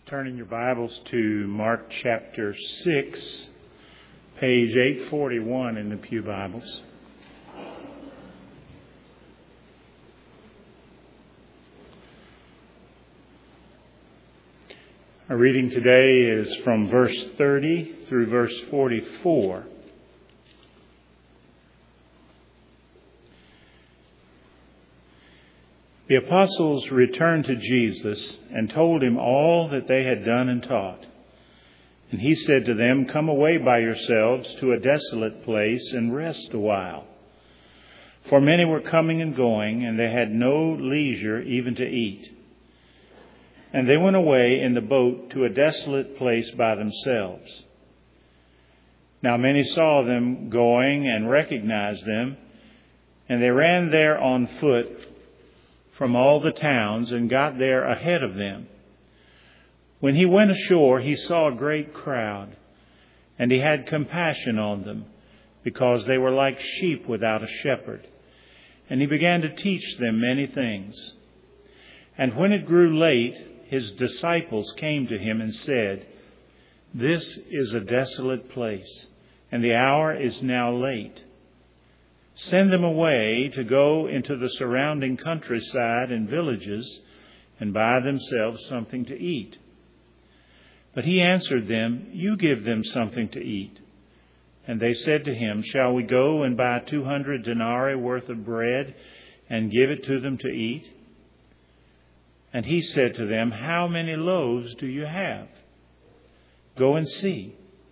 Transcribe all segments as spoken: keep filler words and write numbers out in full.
Turn in your Bibles to Mark chapter six, page eight forty-one in the Pew Bibles. Our reading today is from verse thirty through verse forty-four. The apostles returned to Jesus and told him all that they had done and taught. And he said to them, "Come away by yourselves to a desolate place and rest a while." For many were coming and going, and they had no leisure even to eat. And they went away in the boat to a desolate place by themselves. Now many saw them going and recognized them, and they ran there on foot from all the towns and got there ahead of them. When he went ashore, he saw a great crowd, and he had compassion on them, because they were like sheep without a shepherd. And he began to teach them many things. And when it grew late, his disciples came to him and said, "This is a desolate place, and the hour is now late. Send them away to go into the surrounding countryside and villages and buy themselves something to eat." But he answered them, "You give them something to eat." And they said to him, "Shall we go and buy two hundred denarii worth of bread and give it to them to eat?" And he said to them, "How many loaves do you have? Go and see."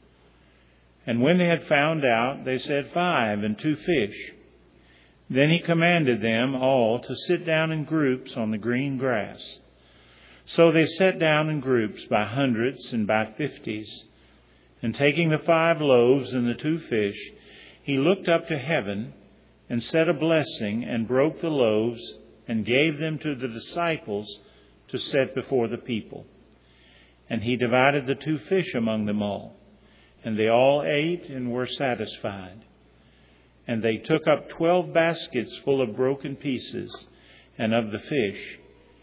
And when they had found out, they said, "Five and two fish." Then he commanded them all to sit down in groups on the green grass. So they sat down in groups by hundreds and by fifties. And taking the five loaves and the two fish, he looked up to heaven and said a blessing and broke the loaves and gave them to the disciples to set before the people. And he divided the two fish among them all. And they all ate and were satisfied. And they took up twelve baskets full of broken pieces and of the fish.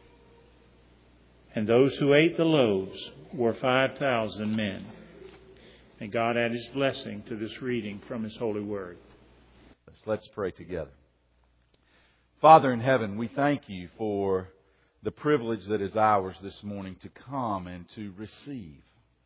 And those who ate the loaves were five thousand men. May God add his blessing to this reading from his holy word. Let's pray together. Father in heaven, we thank you for the privilege that is ours this morning to come and to receive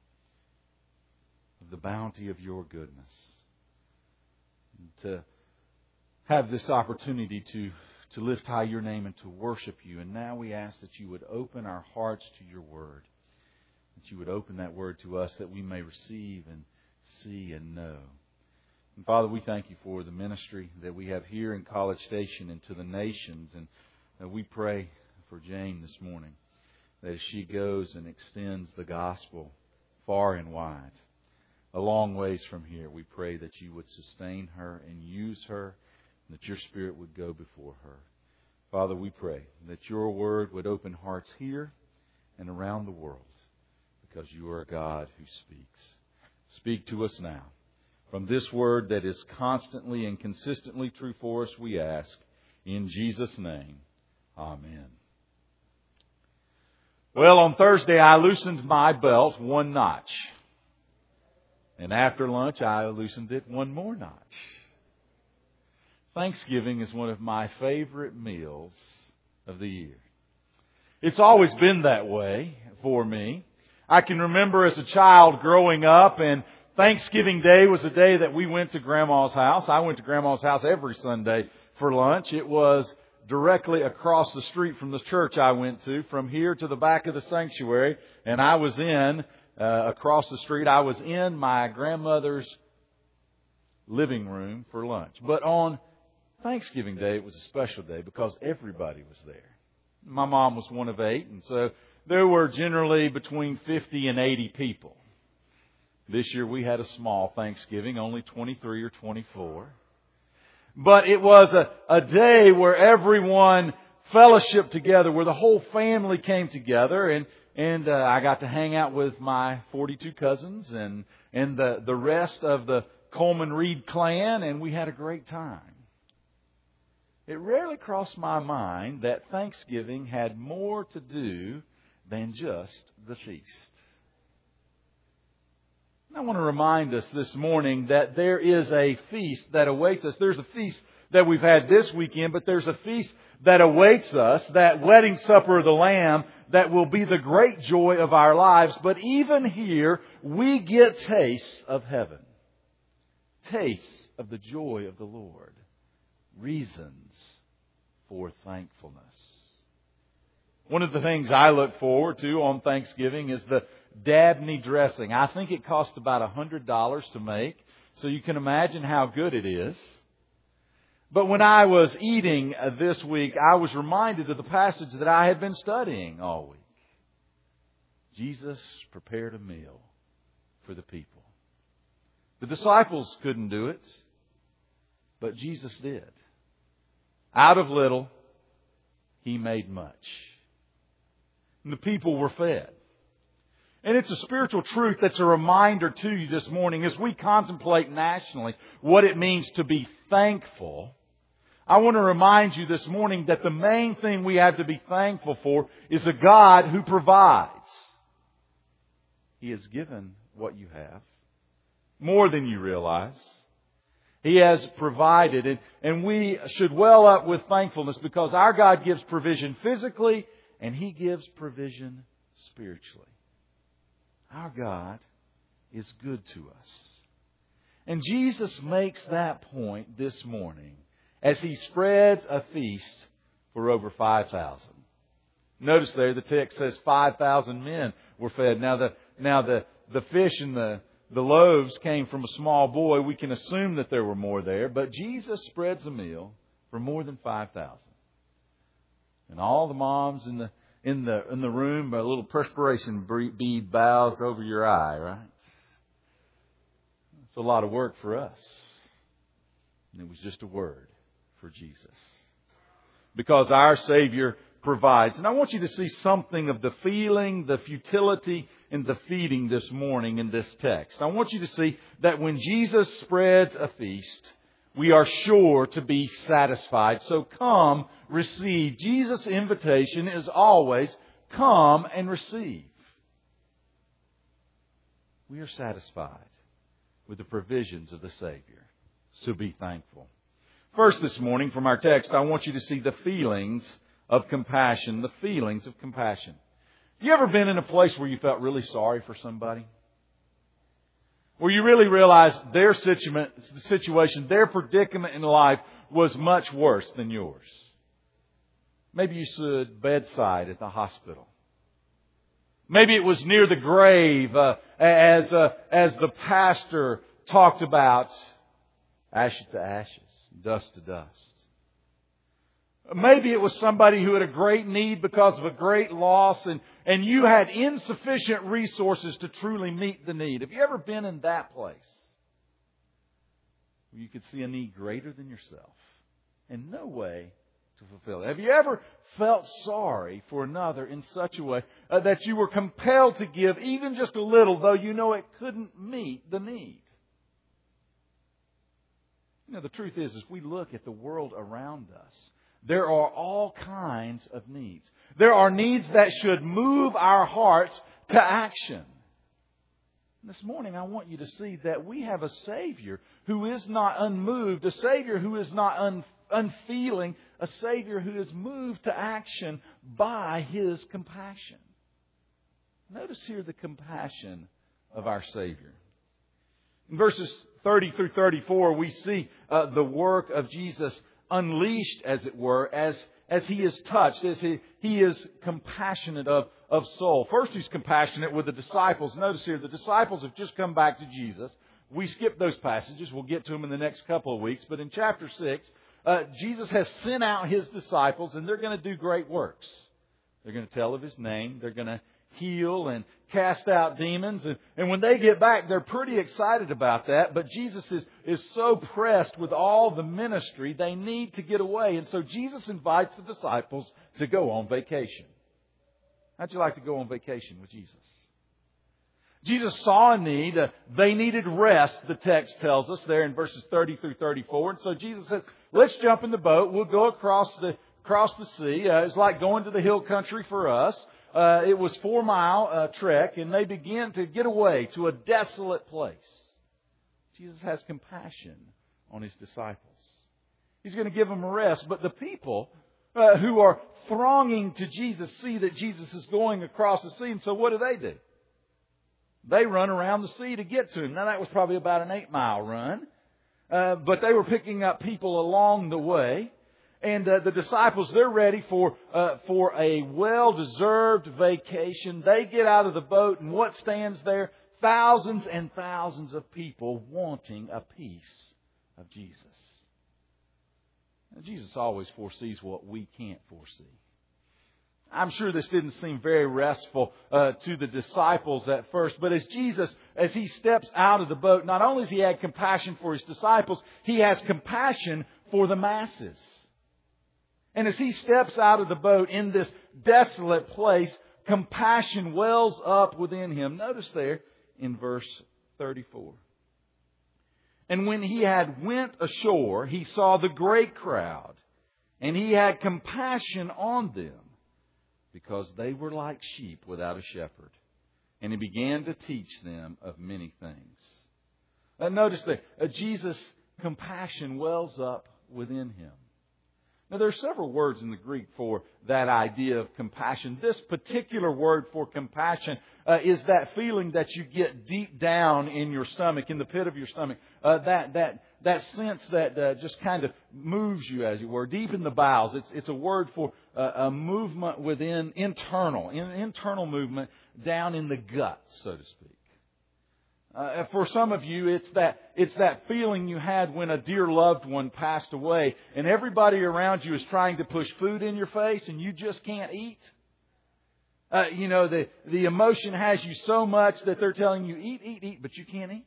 the bounty of your goodness. And to have this opportunity to, to lift high your name and to worship you. And now we ask that you would open our hearts to your word. That you would open that word to us that we may receive and see and know. And Father, we thank you for the ministry that we have here in College Station and to the nations. And uh, we pray for Jane this morning that as she goes and extends the gospel far and wide, a long ways from here, we pray that you would sustain her and use her, and that your Spirit would go before her. Father, we pray that your word would open hearts here and around the world, because you are a God who speaks. Speak to us now. From this word that is constantly and consistently true for us, we ask, in Jesus' name, amen. Well, on Thursday, I loosened my belt one notch. And after lunch, I loosened it one more notch. Thanksgiving is one of my favorite meals of the year. It's always been that way for me. I can remember as a child growing up, and Thanksgiving Day was the day that we went to Grandma's house. I went to Grandma's house every Sunday for lunch. It was directly across the street from the church I went to, from here to the back of the sanctuary, and I was in Uh, across the street. I was in my grandmother's living room for lunch. But on Thanksgiving Day, it was a special day because everybody was there. My mom was one of eight, and so there were generally between fifty and eighty people. This year we had a small Thanksgiving, only twenty-three or twenty-four. But it was a, a day where everyone fellowshiped together, where the whole family came together, and And uh, I got to hang out with my forty-two cousins and, and the, the rest of the Coleman Reed clan, and we had a great time. It rarely crossed my mind that Thanksgiving had more to do than just the feast. I want to remind us this morning that there is a feast that awaits us. There's a feast that we've had this weekend, but there's a feast that awaits us, that wedding supper of the Lamb that will be the great joy of our lives. But even here, we get tastes of heaven. Tastes of the joy of the Lord. Reasons for thankfulness. One of the things I look forward to on Thanksgiving is the Dabney dressing. I think it costs about one hundred dollars to make, so you can imagine how good it is. But when I was eating this week, I was reminded of the passage that I had been studying all week. Jesus prepared a meal for the people. The disciples couldn't do it, but Jesus did. Out of little, He made much. And the people were fed. And it's a spiritual truth that's a reminder to you this morning as we contemplate nationally what it means to be thankful. I want to remind you this morning that the main thing we have to be thankful for is a God who provides. He has given what you have, more than you realize. He has provided, and, and we should well up with thankfulness because our God gives provision physically and He gives provision spiritually. Our God is good to us. And Jesus makes that point this morning as He spreads a feast for over five thousand. Notice there the text says five thousand men were fed. Now the now the, the fish and the, the loaves came from a small boy. We can assume that there were more there. But Jesus spreads a meal for more than five thousand. And all the moms in the In the in the room, a little perspiration bead bows over your eye, right? It's a lot of work for us. And it was just a word for Jesus. Because our Savior provides. And I want you to see something of the feeling, the futility, and the feeding this morning in this text. I want you to see that when Jesus spreads a feast, we are sure to be satisfied. So come, receive. Jesus' invitation is always come and receive. We are satisfied with the provisions of the Savior. So be thankful. First this morning from our text, I want you to see the feelings of compassion. The feelings of compassion. Have you ever been in a place where you felt really sorry for somebody? Where you really realize their situation, their predicament in life was much worse than yours. Maybe you stood bedside at the hospital. Maybe it was near the grave uh, as uh, as the pastor talked about ashes to ashes, dust to dust. Maybe it was somebody who had a great need because of a great loss and, and you had insufficient resources to truly meet the need. Have you ever been in that place where you could see a need greater than yourself and no way to fulfill it? Have you ever felt sorry for another in such a way uh, that you were compelled to give even just a little, though you know it couldn't meet the need? You know, the truth is, as we look at the world around us, there are all kinds of needs. There are needs that should move our hearts to action. This morning I want you to see that we have a Savior who is not unmoved, a Savior who is not un, unfeeling, a Savior who is moved to action by His compassion. Notice here the compassion of our Savior. In verses thirty through thirty-four, we see uh, the work of Jesus unleashed, as it were, as, as He is touched, as He, he is compassionate of, of soul. First, He's compassionate with the disciples. Notice here, the disciples have just come back to Jesus. We skip those passages. We'll get to them in the next couple of weeks. But in chapter six, uh, Jesus has sent out His disciples, and they're going to do great works. They're going to tell of His name. They're going to heal and cast out demons. And, and when they get back, they're pretty excited about that. But Jesus is, is so pressed with all the ministry, they need to get away. And so Jesus invites the disciples to go on vacation. How'd you like to go on vacation with Jesus? Jesus saw a need. Uh, they needed rest, the text tells us there in verses thirty through thirty-four. And so Jesus says, let's jump in the boat. We'll go across the, across the sea. Uh, it's like going to the hill country for us. uh, it was four mile uh, trek, and they began to get away to a desolate place. Jesus has compassion on His disciples. He's going to give them a rest. But the people uh, who are thronging to Jesus see that Jesus is going across the sea. And so what do they do? They run around the sea to get to Him. Now that was probably about an eight mile run. Uh, but they were picking up people along the way. And uh, the disciples, they're ready for uh, for a well-deserved vacation. They get out of the boat, and what stands there? Thousands and thousands of people wanting a piece of Jesus. Now, Jesus always foresees what we can't foresee. I'm sure this didn't seem very restful uh, to the disciples at first, but as Jesus, as He steps out of the boat, not only has He had compassion for His disciples, He has compassion for the masses. And as He steps out of the boat in this desolate place, compassion wells up within Him. Notice there in verse thirty-four. And when He had went ashore, He saw the great crowd, and He had compassion on them, because they were like sheep without a shepherd. And He began to teach them of many things. Uh, notice that uh, Jesus' compassion wells up within Him. Now, there are several words in the Greek for that idea of compassion. This particular word for compassion uh, is that feeling that you get deep down in your stomach, in the pit of your stomach. Uh, that that that sense that uh, just kind of moves you, as you were, deep in the bowels. It's it's a word for uh, a movement within internal, in, internal movement down in the gut, so to speak. Uh, for some of you, it's that it's that feeling you had when a dear loved one passed away, and everybody around you is trying to push food in your face, and you just can't eat. Uh, you know, the the emotion has you so much that they're telling you eat, eat, eat, but you can't eat.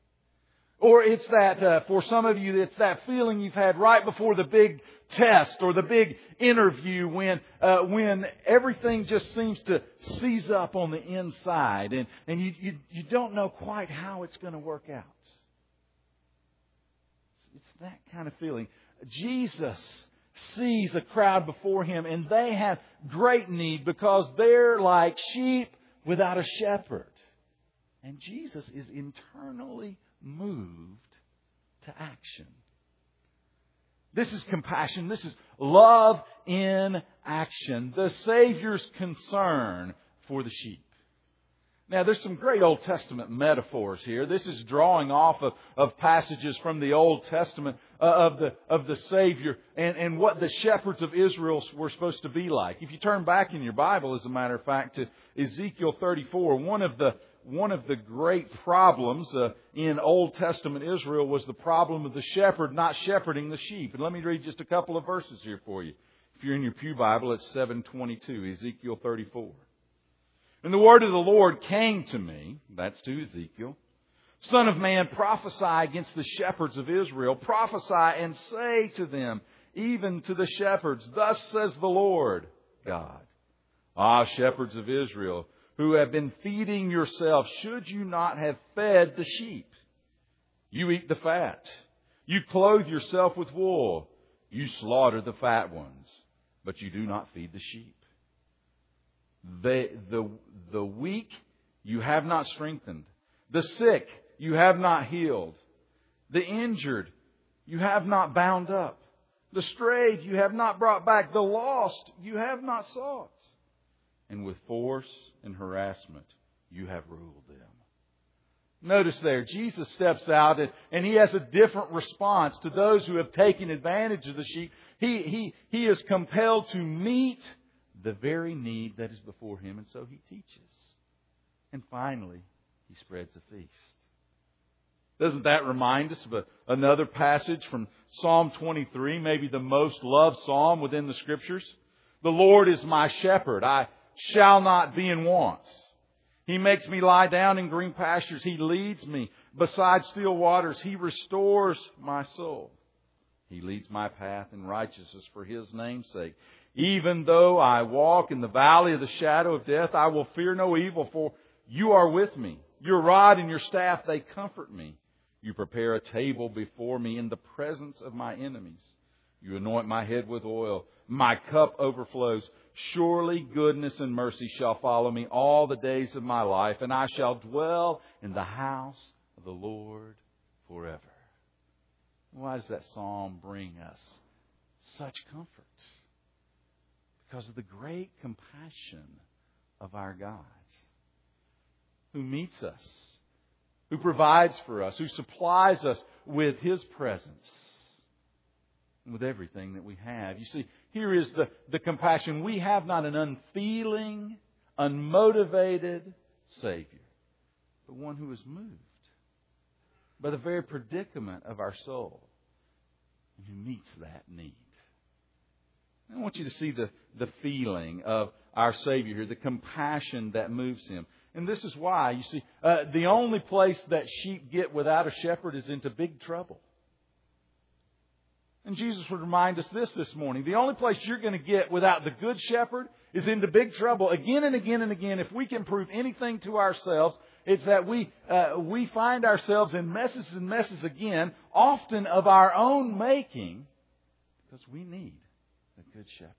Or it's that, uh, for some of you, it's that feeling you've had right before the big test or the big interview when uh, when everything just seems to seize up on the inside and, and you, you, you don't know quite how it's going to work out. It's that kind of feeling. Jesus sees a crowd before Him, and they have great need because they're like sheep without a shepherd. And Jesus is internally moved to action. This is compassion. This is love in action. The Savior's concern for the sheep. Now, there's some great Old Testament metaphors here. This is drawing off of, of passages from the Old Testament uh, of the of the Savior and, and what the shepherds of Israel were supposed to be like. If you turn back in your Bible, as a matter of fact, to Ezekiel thirty-four, one of the One of the great problems uh, in Old Testament Israel was the problem of the shepherd not shepherding the sheep. And let me read just a couple of verses here for you. If you're in your pew Bible, it's seven twenty-two, Ezekiel thirty-four. And the word of the Lord came to me, that's to Ezekiel, Son of man, prophesy against the shepherds of Israel. Prophesy and say to them, even to the shepherds, thus says the Lord God. Ah, shepherds of Israel, who have been feeding yourselves, should you not have fed the sheep? You eat the fat. You clothe yourself with wool. You slaughter the fat ones, but you do not feed the sheep. The, the, the weak you have not strengthened. The sick you have not healed. The injured you have not bound up. The strayed you have not brought back. The lost you have not sought. And with force and harassment, you have ruled them. Notice there, Jesus steps out and, and He has a different response to those who have taken advantage of the sheep. He, he, he is compelled to meet the very need that is before Him, and so He teaches. And finally, He spreads a feast. Doesn't that remind us of a, another passage from Psalm twenty-three, maybe the most loved psalm within the Scriptures? The Lord is my shepherd. I shall not be in want. He makes me lie down in green pastures. He leads me beside still waters. He restores my soul. He leads my path in righteousness for His name's sake. Even though I walk in the valley of the shadow of death, I will fear no evil, for You are with me. Your rod and Your staff, they comfort me. You prepare a table before me in the presence of my enemies. You anoint my head with oil. My cup overflows. Surely goodness and mercy shall follow me all the days of my life, and I shall dwell in the house of the Lord forever. Why does that psalm bring us such comfort? Because of the great compassion of our God, who meets us, who provides for us, who supplies us with His presence, and with everything that we have. You see, here is the, the compassion. We have not an unfeeling, unmotivated Savior, but one who is moved by the very predicament of our soul and who meets that need. I want you to see the, the feeling of our Savior here, the compassion that moves Him. And this is why, you see, uh, the only place that sheep get without a shepherd is into big trouble. And Jesus would remind us this this morning. The only place you're going to get without the good shepherd is into big trouble. Again and again and again, if we can prove anything to ourselves, it's that we uh, we find ourselves in messes and messes again, often of our own making, because we need a good shepherd.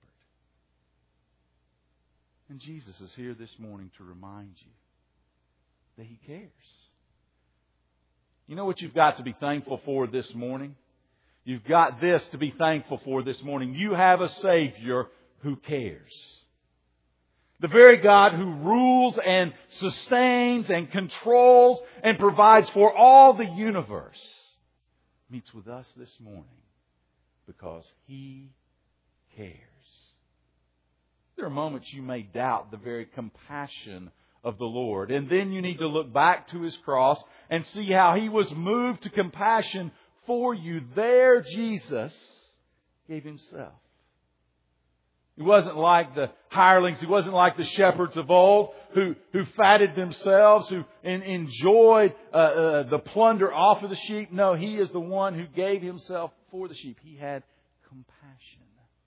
And Jesus is here this morning to remind you that He cares. You know what you've got to be thankful for this morning? You've got this to be thankful for this morning. You have a Savior who cares. The very God who rules and sustains and controls and provides for all the universe meets with us this morning because He cares. There are moments you may doubt the very compassion of the Lord. And then you need to look back to His cross and see how He was moved to compassion for you. There Jesus gave Himself. He wasn't like the hirelings. He wasn't like the shepherds of old who, who fatted themselves, who in, enjoyed uh, uh, the plunder off of the sheep. No, He is the one who gave Himself for the sheep. He had compassion.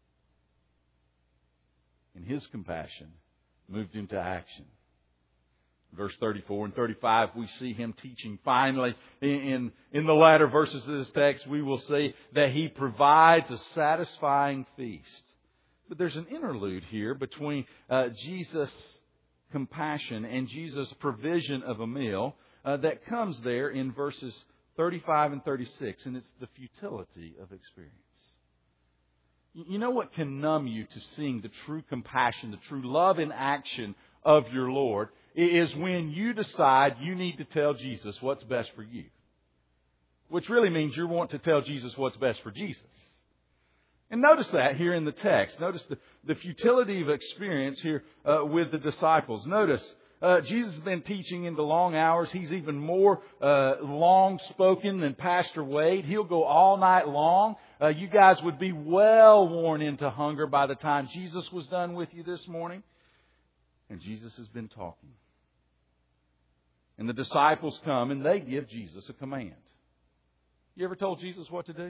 And His compassion moved Him to action. Verse thirty-four and thirty-five, we see Him teaching. Finally, in, in the latter verses of this text, we will see that He provides a satisfying feast. But there's an interlude here between uh, Jesus' compassion and Jesus' provision of a meal uh, that comes there in verses thirty-five and thirty-six, and it's the futility of experience. You know what can numb you to seeing the true compassion, the true love in action of your Lord is when you decide you need to tell Jesus what's best for you. Which really means you want to tell Jesus what's best for Jesus. And notice that here in the text. Notice the, the futility of experience here uh, with the disciples. Notice uh, Jesus has been teaching into long hours. He's even more uh, long-spoken than Pastor Wade. He'll go all night long. Uh, you guys would be well worn into hunger by the time Jesus was done with you this morning. And Jesus has been talking. And the disciples come and they give Jesus a command. You ever told Jesus what to do?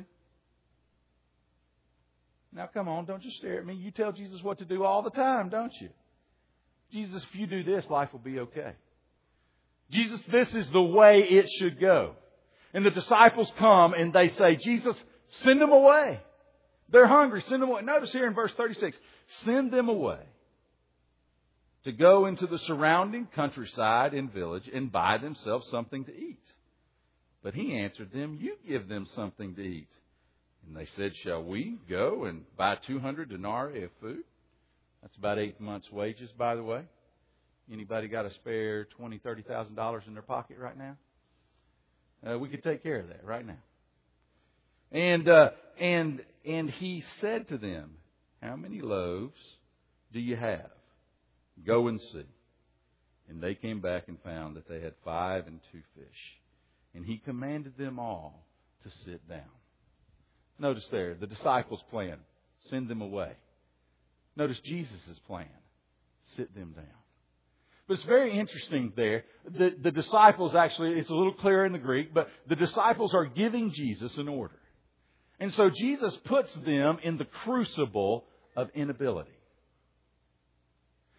Now come on, don't just stare at me. You tell Jesus what to do all the time, don't you? Jesus, if you do this, life will be okay. Jesus, this is the way it should go. And the disciples come and they say, Jesus, send them away. They're hungry. Send them away. Notice here in verse thirty-six, send them away to go into the surrounding countryside and village and buy themselves something to eat. But He answered them, you give them something to eat. And they said, shall we go and buy two hundred denarii of food? That's about eight months' wages, by the way. Anybody got a spare twenty thousand dollars, thirty thousand dollars in their pocket right now? Uh, we could take care of that right now. And, uh, and, and He said to them, how many loaves do you have? Go and see. And they came back and found that they had five and two fish. And He commanded them all to sit down. Notice there, the disciples' plan, send them away. Notice Jesus' plan, sit them down. But it's very interesting there. The, the disciples actually, it's a little clearer in the Greek, but the disciples are giving Jesus an order. And so Jesus puts them in the crucible of inability.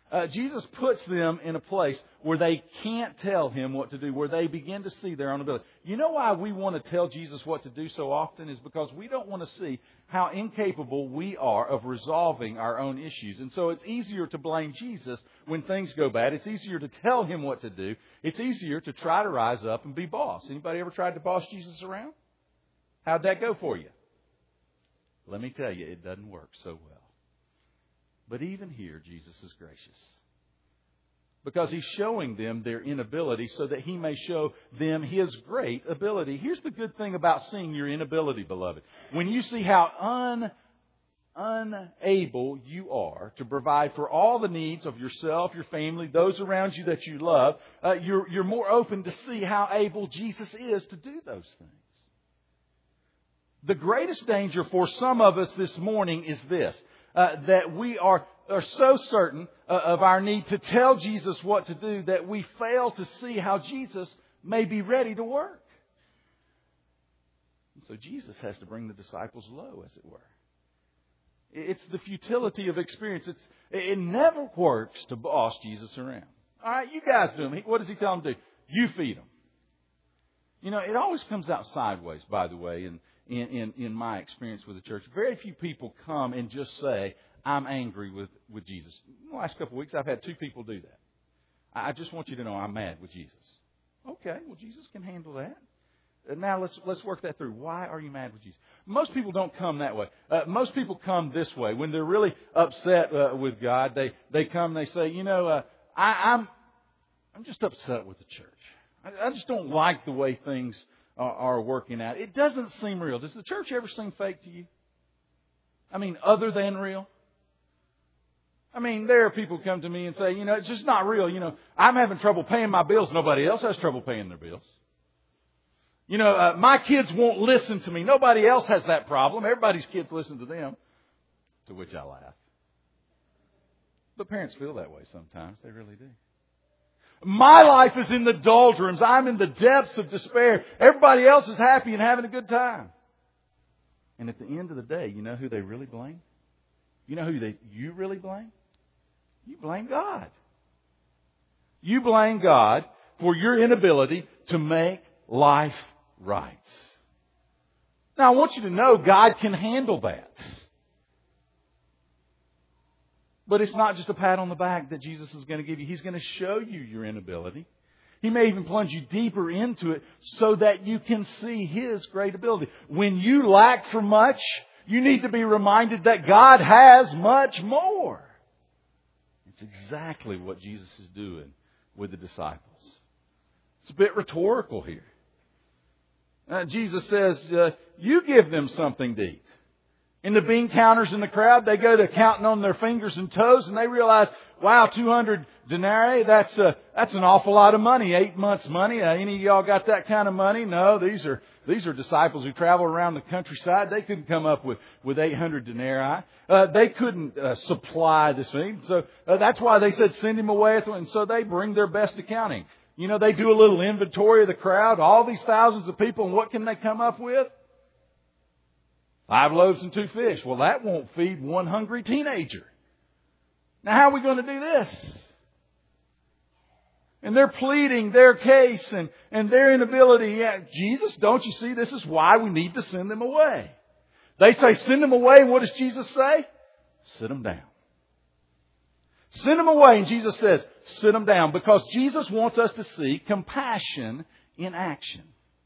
Uh, Jesus puts them in a place where they can't tell Him what to do, where they begin to see their own ability. You know why we want to tell Jesus what to do so often? Is because we don't want to see how incapable we are of resolving our own issues. And so it's easier to blame Jesus when things go bad. It's easier to tell Him what to do. It's easier to try to rise up and be boss. Anybody ever tried to boss Jesus around? How'd that go for you? Let me tell you, it doesn't work so well. But even here, Jesus is gracious. Because He's showing them their inability so that He may show them His great ability. Here's the good thing about seeing your inability, beloved. When you see how un, unable you are to provide for all the needs of yourself, your family, those around you that you love, uh, you're, you're more open to see how able Jesus is to do those things. The greatest danger for some of us this morning is this. Uh, that we are, are so certain uh, of our need to tell Jesus what to do that we fail to see how Jesus may be ready to work. And so Jesus has to bring the disciples low, as it were. It's the futility of experience. It's, it never works to boss Jesus around. All right, you guys do them. What does He tell them to do? You feed them. You know, it always comes out sideways, by the way, and In, in, in my experience with the church. Very few people come and just say, I'm angry with, with Jesus. In the last couple of weeks, I've had two people do that. I just want you to know I'm mad with Jesus. Okay, well, Jesus can handle that. Now, let's let's work that through. Why are you mad with Jesus? Most people don't come that way. Uh, most people come this way. When they're really upset uh, with God, they, they come and they say, you know, uh, I, I'm, I'm just upset with the church. I, I just don't like the way things are working out. It doesn't seem real. Does the church ever seem fake to you? I mean, other than real? I mean, there are people who come to me and say, you know, it's just not real. You know, I'm having trouble paying my bills. Nobody else has trouble paying their bills. You know, uh, my kids won't listen to me. Nobody else has that problem. Everybody's kids listen to them. To which I laugh. But parents feel that way sometimes. They really do. My life is in the doldrums. I'm in the depths of despair. Everybody else is happy and having a good time. And at the end of the day, you know who they really blame? You know who they, you really blame? You blame God. You blame God for your inability to make life right. Now, I want you to know God can handle that. But it's not just a pat on the back that Jesus is going to give you. He's going to show you your inability. He may even plunge you deeper into it so that you can see His great ability. When you lack for much, you need to be reminded that God has much more. It's exactly what Jesus is doing with the disciples. It's a bit rhetorical here. Uh, Jesus says, uh, you give them something to eat. In the bean counters in the crowd, they go to counting on their fingers and toes, and they realize, wow, two hundred denarii, that's a, that's an awful lot of money, eight months' money. Uh, any of y'all got that kind of money? No, these are these are disciples who travel around the countryside. They couldn't come up with, with eight hundred denarii. Uh, they couldn't uh, supply this thing. So uh, that's why they said, send him away. And so they bring their best accounting. You know, they do a little inventory of the crowd, all these thousands of people, and what can they come up with? Five loaves and two fish. Well, that won't feed one hungry teenager. Now, how are we going to do this? And they're pleading their case and, and their inability. Yeah, Jesus, don't you see? This is why we need to send them away. They say, send them away. What does Jesus say? Sit them down. Send them away. And Jesus says, sit them down. Because Jesus wants us to see compassion in action.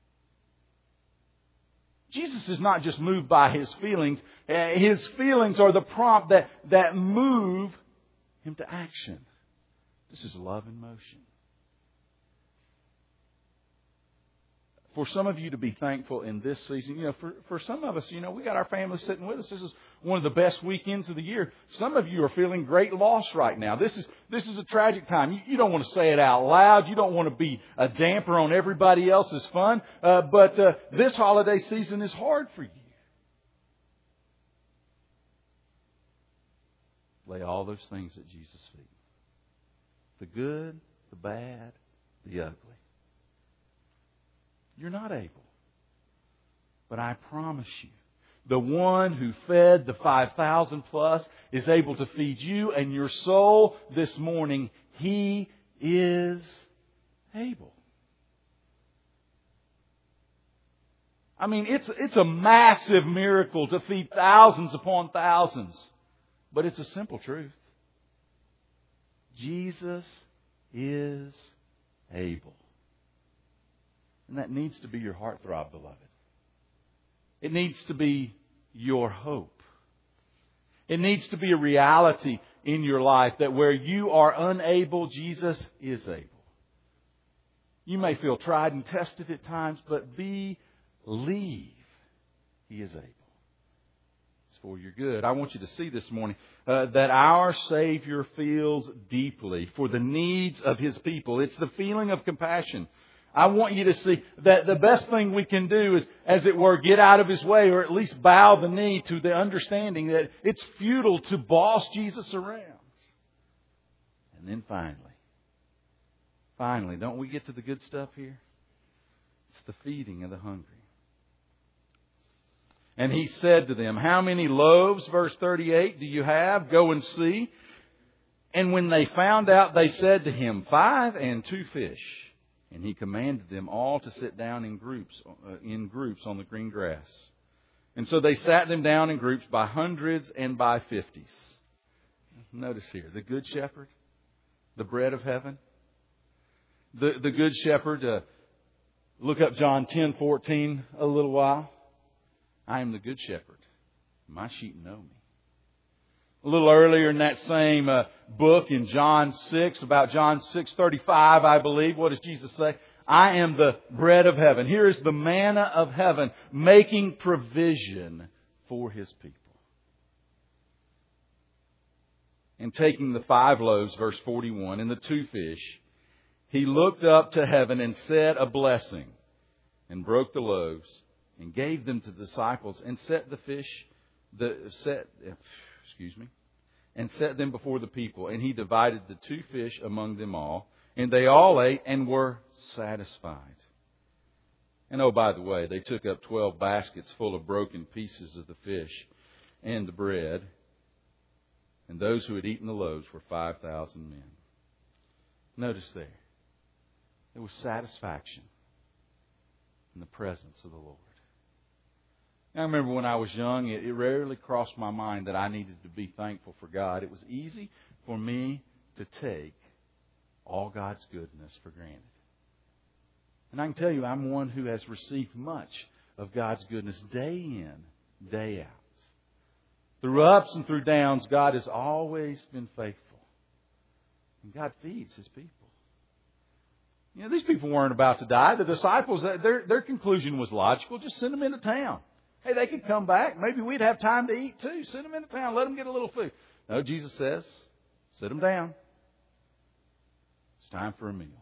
Jesus is not just moved by His feelings. His feelings are the prompt that, that move Him to action. This is love in motion. For some of you to be thankful in this season, you know, for, for some of us, you know, we got our family sitting with us. This is one of the best weekends of the year. Some of you are feeling great loss right now. This is this is a tragic time. You, you don't want to say it out loud. You don't want to be a damper on everybody else's fun. Uh, but uh, this holiday season is hard for you. Lay all those things at Jesus' feet. The good, the bad, the ugly. You're not able. But I promise you, The one who fed the five thousand plus is able to feed you and your soul this morning. He is able. I mean, it's, it's a massive miracle to feed thousands upon thousands. But it's a simple truth. Jesus is able. And that needs to be your heartthrob, beloved. It needs to be your hope. It needs to be a reality in your life that where you are unable, Jesus is able. You may feel tried and tested at times, but believe He is able. It's for your good. I want you to see this morning uh, that our Savior feels deeply for the needs of His people. It's the feeling of compassion. I want you to see that the best thing we can do is, as it were, get out of His way or at least bow the knee to the understanding that it's futile to boss Jesus around. And then finally, finally, don't we get to the good stuff here? It's the feeding of the hungry. And He said to them, how many loaves, verse thirty-eight, do you have? Go and see. And when they found out, they said to Him, five and two fish. And He commanded them all to sit down in groups, uh, in groups on the green grass. And so they sat them down in groups by hundreds and by fifties. Notice here, the Good Shepherd, the bread of heaven. The, the Good Shepherd, uh, look up John ten fourteen a little while. I am the Good Shepherd. My sheep know me. A little earlier in that same uh, book in John six, about John six thirty-five, I believe, what does Jesus say? I am the bread of heaven. Here is the manna of heaven making provision for His people. And taking the five loaves, verse forty-one, and the two fish, He looked up to heaven and said a blessing and broke the loaves and gave them to the disciples and set the fish, the set... Excuse me, and set them before the people. And He divided the two fish among them all. And they all ate and were satisfied. And oh, by the way, they took up twelve baskets full of broken pieces of the fish and the bread. And those who had eaten the loaves were five thousand men. Notice there, there was satisfaction in the presence of the Lord. I remember when I was young, it, it rarely crossed my mind that I needed to be thankful for God. It was easy for me to take all God's goodness for granted. And I can tell you, I'm one who has received much of God's goodness day in, day out. Through ups and through downs, God has always been faithful. And God feeds His people. You know, these people weren't about to die. The disciples, their, their conclusion was logical. Just send them into town. Hey, they could come back. Maybe we'd have time to eat too. Send them into town. Let them get a little food. No, Jesus says, sit them down. It's time for a meal.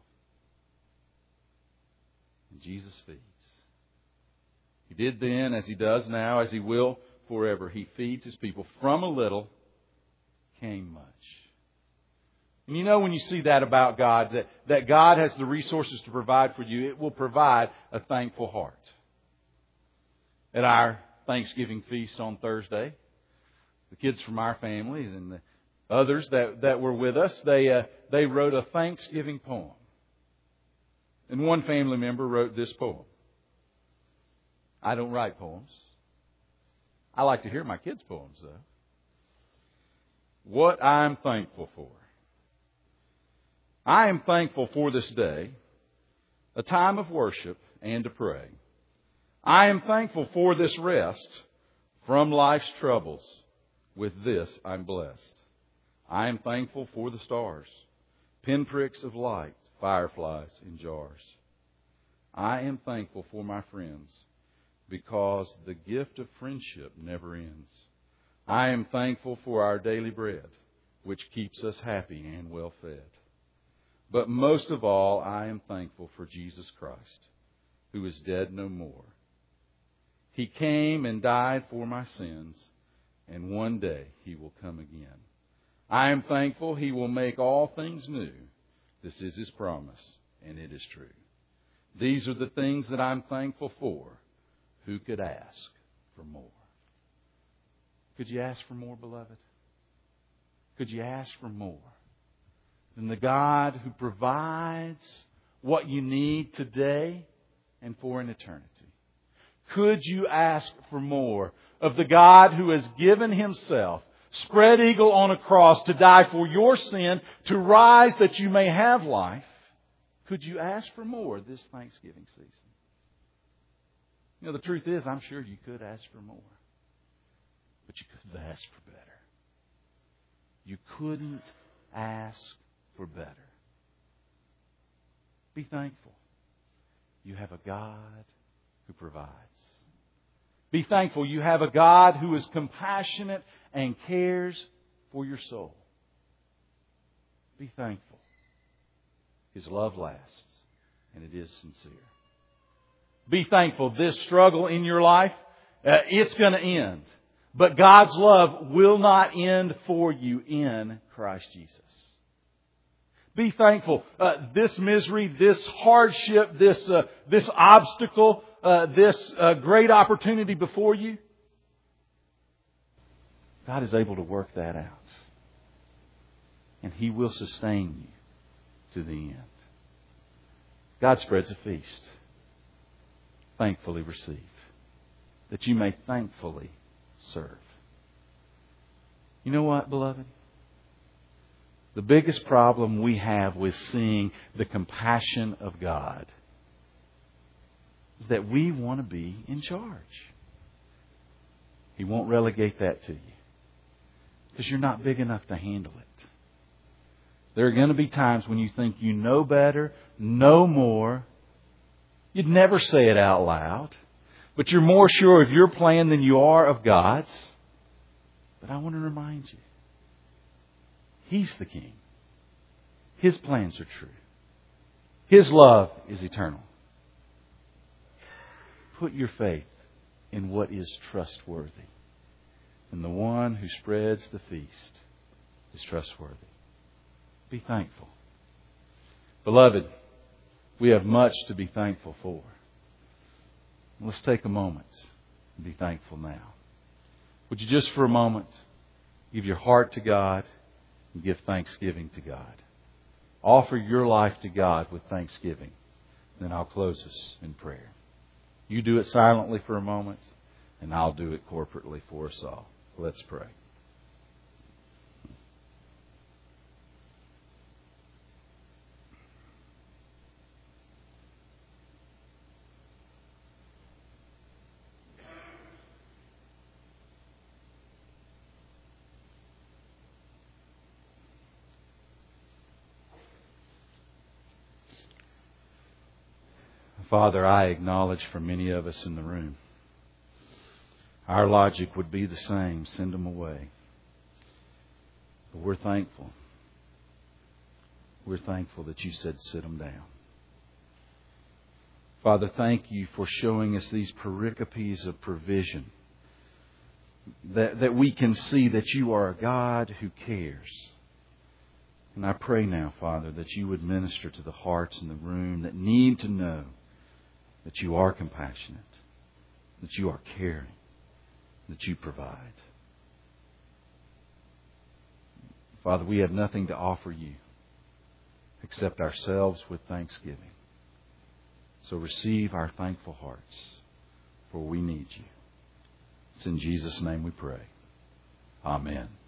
And Jesus feeds. He did then, as He does now, as He will forever. He feeds His people. From a little came much. And you know when you see that about God, that, that God has the resources to provide for you, it will provide a thankful heart. At our Thanksgiving feast on Thursday, the kids from our family and the others that, that were with us, they uh, they wrote a Thanksgiving poem. And one family member wrote this poem. I don't write poems. I like to hear my kids' poems, though. What I'm thankful for. I am thankful for this day, a time of worship and to pray. I am thankful for this rest from life's troubles. With this I'm blessed. I am thankful for the stars, pinpricks of light, fireflies in jars. I am thankful for my friends because the gift of friendship never ends. I am thankful for our daily bread, which keeps us happy and well fed. But most of all, I am thankful for Jesus Christ, who is dead no more. He came and died for my sins, and one day He will come again. I am thankful He will make all things new. This is His promise, and it is true. These are the things that I'm thankful for. Who could ask for more? Could you ask for more, beloved? Could you ask for more than the God who provides what you need today and for an eternity? Could you ask for more of the God who has given Himself, spread eagle on a cross to die for your sin, to rise that you may have life? Could you ask for more this Thanksgiving season? You know, the truth is, I'm sure you could ask for more. But you couldn't ask for better. You couldn't ask for better. Be thankful. You have a God who provides. Be thankful you have a God who is compassionate and cares for your soul. Be thankful. His love lasts, and it is sincere. Be thankful this struggle in your life, uh, it's going to end. But God's love will not end for you in Christ Jesus. Be thankful. Uh, this misery, this hardship, this uh, this obstacle, uh, this uh, great opportunity before you, God is able to work that out. And He will sustain you to the end. God spreads a feast. Thankfully receive, that you may thankfully serve. You know what, beloved? The biggest problem we have with seeing the compassion of God is that we want to be in charge. He won't relegate that to you because you're not big enough to handle it. There are going to be times when you think you know better, know more. You'd never say it out loud, but you're more sure of your plan than you are of God's. But I want to remind you, He's the King. His plans are true. His love is eternal. Put your faith in what is trustworthy. And the one who spreads the feast is trustworthy. Be thankful. Beloved, we have much to be thankful for. Let's take a moment and be thankful now. Would you just for a moment give your heart to God and give thanksgiving to God? Offer your life to God with thanksgiving. Then I'll close us in prayer. You do it silently for a moment, and I'll do it corporately for us all. Let's pray. Father, I acknowledge for many of us in the room, our logic would be the same, send them away. But we're thankful. We're thankful that you said sit them down. Father, thank you for showing us these pericopes of provision, that, that we can see that you are a God who cares. And I pray now, Father, that you would minister to the hearts in the room that need to know that you are compassionate, that you are caring, that you provide. Father, we have nothing to offer you except ourselves with thanksgiving. So receive our thankful hearts, for we need you. It's in Jesus' name we pray. Amen.